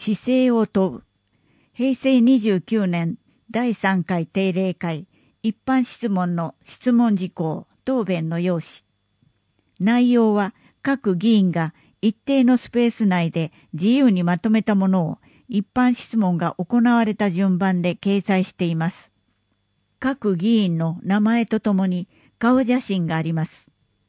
姿勢を問う。平成29年第3回定例会一般質問の質問事項答弁の要旨。内容は各議員が一定のスペース内で自由にまとめたものを一般質問が行われた順番で掲載しています。各議員の名前とともに顔写真があります。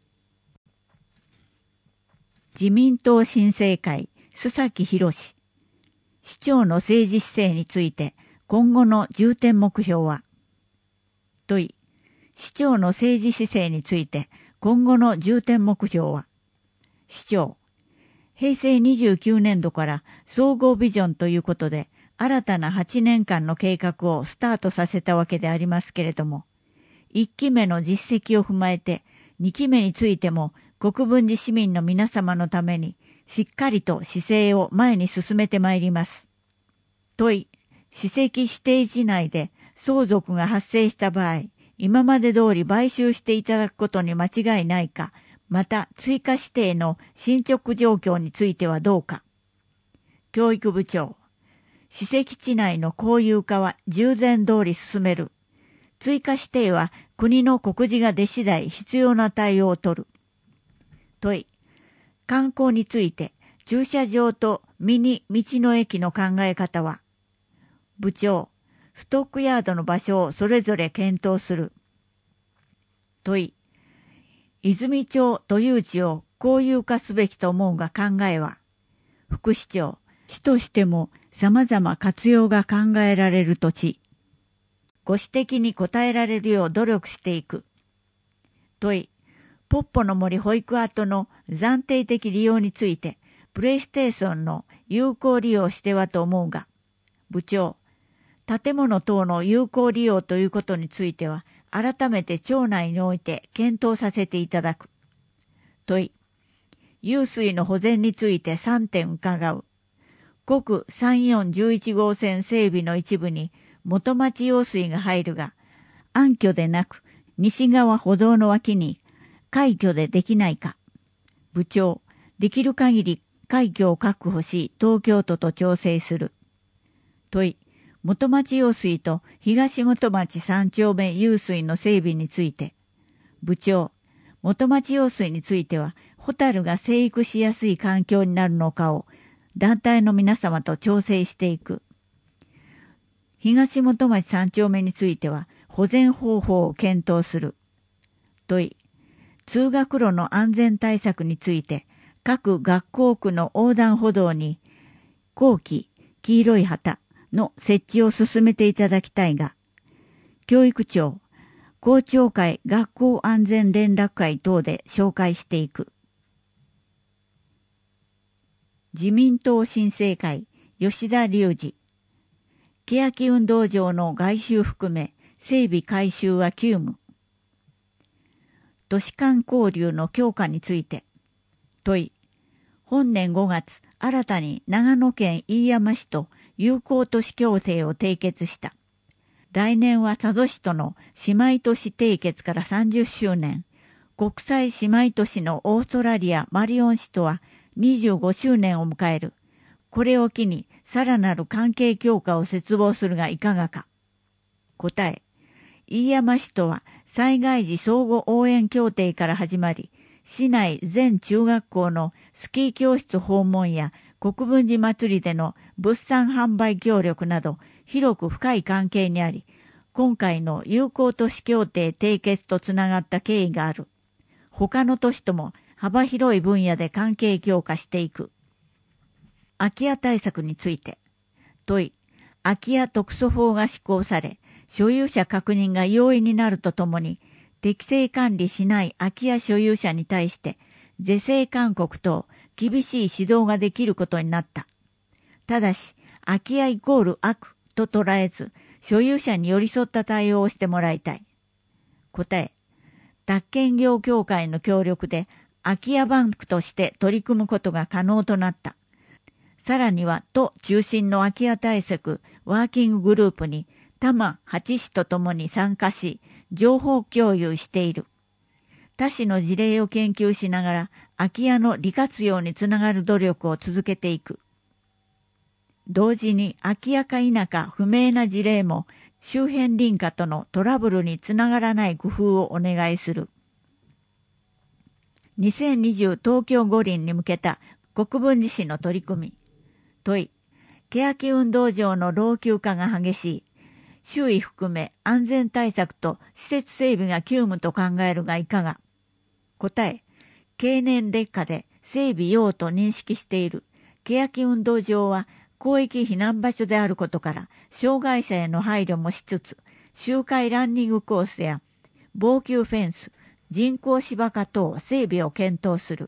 自民党新生会須崎博市長の政治姿勢について今後の重点目標は問い、市長の政治姿勢について今後の重点目標は市長、平成29年度から総合ビジョンということで新たな8年間の計画をスタートさせたわけでありますけれども、1期目の実績を踏まえて2期目についても国分寺市民の皆様のためにしっかりと姿勢を前に進めてまいります。問い、史跡指定地内で相続が発生した場合、今まで通り買収していただくことに間違いないか、また追加指定の進捗状況についてはどうか。教育部長、史跡地内の公有化は従前通り進める。追加指定は国の告示が出次第必要な対応を取る。問い、観光について駐車場とミニ道の駅の考え方は部長、ストックヤードの場所をそれぞれ検討する。問い、泉町都有地を公有化すべきと思うが考えは副市長、市としても様々活用が考えられる土地。ご指摘に答えられるよう努力していく。問い、ポッポの森保育跡の暫定的利用について、プレイステーションの有効利用してはと思うが、部長、建物等の有効利用ということについては、改めて町内において検討させていただく。問い、湧水の保全について3点伺う。国3411号線整備の一部に元町用水が入るが、暗渠でなく西側歩道の脇に海渠でできないか。部長、できる限り海渠を確保し東京都と調整する。問い、元町用水と東元町3丁目湧水の整備について。部長、元町用水についてはホタルが生育しやすい環境になるのかを団体の皆様と調整していく。東元町3丁目については保全方法を検討する。問い、通学路の安全対策について各学校区の横断歩道に紅旗、黄色い旗の設置を進めていただきたいが、教育庁、校長会学校安全連絡会等で紹介していく。自民党新生会吉田隆二、欅運動場の改修含め整備改修は急務。都市間交流の強化について。問い、本年5月新たに長野県飯山市と友好都市協定を締結した。来年は佐渡市との姉妹都市締結から30周年、国際姉妹都市のオーストラリアマリオン市とは25周年を迎える。これを機にさらなる関係強化を切望するがいかがか。答え、飯山市とは災害時相互応援協定から始まり、市内全中学校のスキー教室訪問や国分寺祭りでの物産販売協力など広く深い関係にあり、今回の友好都市協定締結とつながった経緯がある。他の都市とも幅広い分野で関係強化していく。空き家対策について。問い、空き家特措法が施行され、所有者確認が容易になるとともに、適正管理しない空き家所有者に対して是正勧告等厳しい指導ができることになった。ただし、空き家イコール悪と捉えず、所有者に寄り添った対応をしてもらいたい。答え、宅建業協会の協力で空き家バンクとして取り組むことが可能となった。さらには都中心の空き家対策ワーキンググループに多摩8市とともに参加し、情報共有している。他市の事例を研究しながら空き家の利活用につながる努力を続けていく。 同時に明らか否か不明な事例も周辺林家とのトラブルにつながらない工夫をお願いする。2020東京五輪に向けた国分寺市の取り組み。問い、欅運動場の老朽化が激しい。周囲含め安全対策と施設整備が急務と考えるがいかが。答え、経年劣化で整備要と認識している。欅運動場は広域避難場所であることから障害者への配慮もしつつ、周回ランニングコースや防球フェンス、人工芝生等整備を検討する。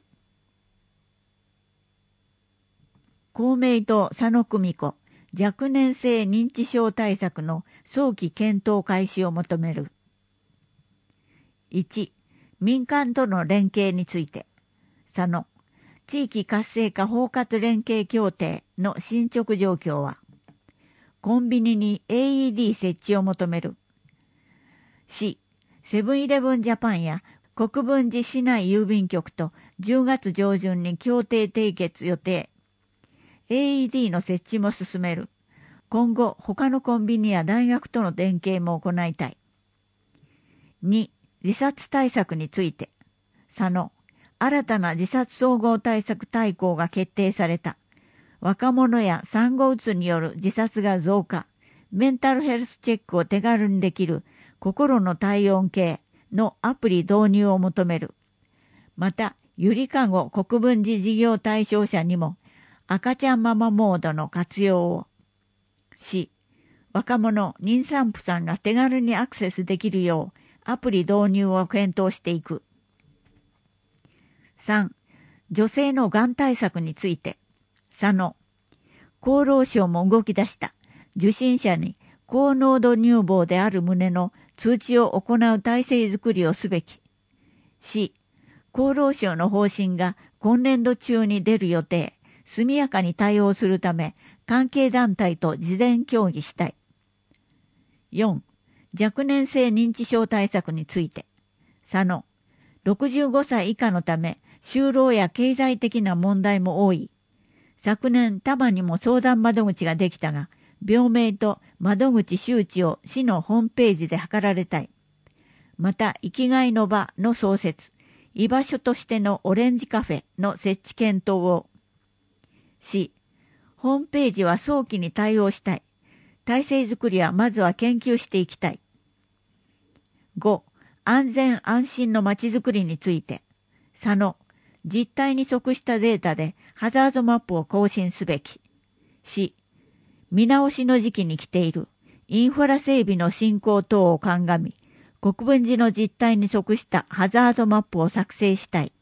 公明党佐野久美子、若年性認知症対策の早期検討開始を求める。1、民間との連携について。佐野、地域活性化包括連携協定の進捗状況は。コンビニに AED 設置を求める。4、セブンイレブンジャパンや国分寺市内郵便局と10月上旬に協定締結予定。AED の設置も進める。今後、他のコンビニや大学との連携も行いたい。2、自殺対策について。佐野、新たな自殺総合対策大綱が決定された。若者や産後うつによる自殺が増加。メンタルヘルスチェックを手軽にできる心の体温計のアプリ導入を求める。また、ゆりかご国分寺事業対象者にも赤ちゃんママモードの活用を。4、若者、妊産婦さんが手軽にアクセスできるようアプリ導入を検討していく。3、女性のがん対策について。佐野、厚労省も動き出した。受診者に高濃度乳房である旨の通知を行う体制づくりをすべき。4、厚労省の方針が今年度中に出る予定。速やかに対応するため、関係団体と事前協議したい。4、若年性認知症対策について。佐野、65歳以下のため、就労や経済的な問題も多い。昨年、多摩にも相談窓口ができたが、病名と窓口周知を市のホームページで図られたい。また、生きがいの場の創設、居場所としてのオレンジカフェの設置検討を。4、ホームページは早期に対応したい。体制づくりはまずは研究していきたい。5、安全安心のまちづくりについて。佐野、実態に即したデータでハザードマップを更新すべき。4、見直しの時期に来ている。インフラ整備の進行等を鑑み、国分寺の実態に即したハザードマップを作成したい。